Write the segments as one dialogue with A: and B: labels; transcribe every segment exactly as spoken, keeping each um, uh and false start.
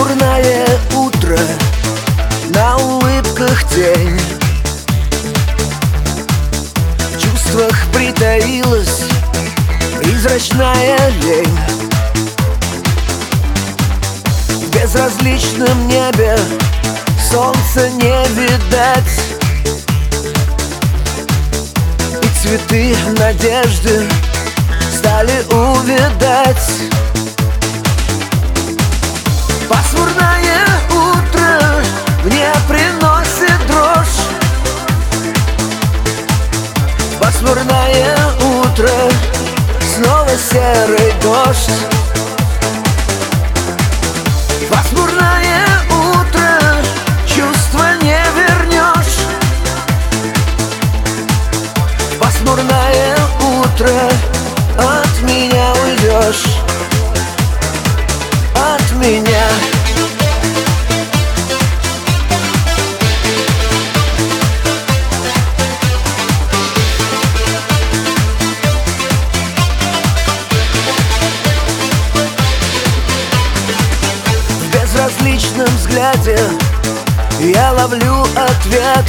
A: Пасмурное утро, на улыбках тень, в чувствах притаилась призрачная лень. В безразличном небе солнца не видать, и цветы надежды стали увядать. Пасмурное утро мне приносит дрожь. Пасмурное утро, снова серый дождь. Пасмурное утро, чувства не вернешь. Пасмурное утро, от меня уйдешь. От меня. В безразличном взгляде я ловлю ответ.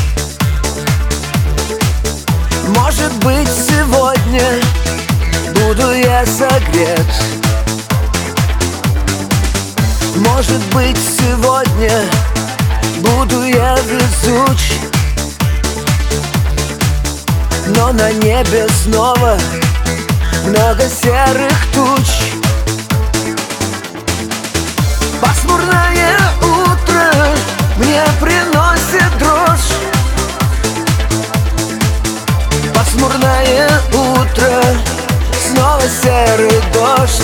A: Может быть, сегодня буду я согрет. Может быть, сегодня буду я везуч, но на небе снова много серых туч. Пасмурное утро мне приносит дрожь. Пасмурное утро, снова серый дождь.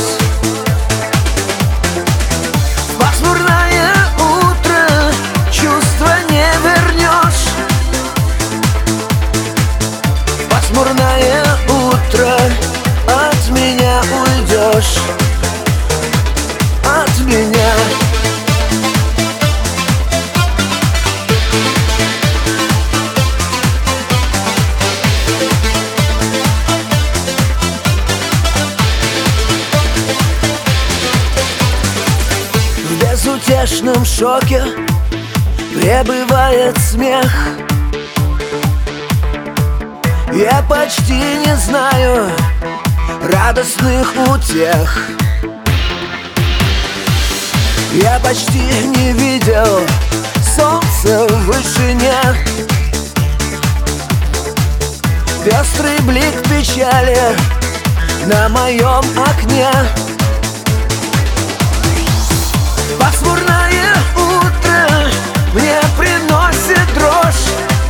A: Пасмурное утро, чувства не вернешь. Пасмурное утро, от меня уйдешь. От меня. В безутешном шоке пребывает смех. Я почти не знаю радостных утех. Я почти не видел солнца в вышине. Пестрый блик печали на моем окне. Пасмурное утро мне приносит дрожь.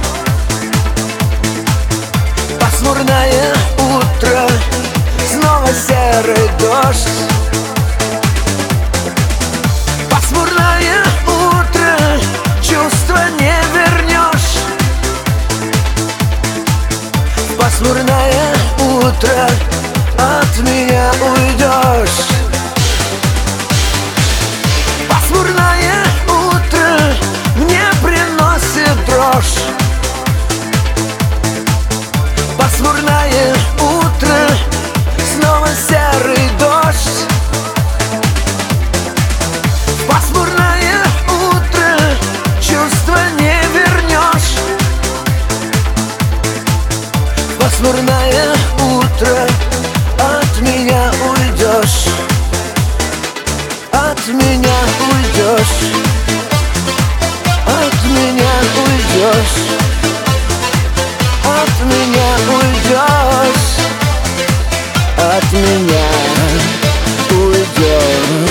A: Пасмурное утро, снова серый дождь. Пасмурное утро, чувства не вернешь. Пасмурное утро, от меня уйдешь. Пасмурное утро мне приносит дрожь. Пасмурное утро, снова серый дождь. Пасмурное утро, чувства не вернешь. Пасмурное утро, от меня уйдешь. От меня уйдешь. От меня уйдешь. От меня уйдешь. От меня уйдешь.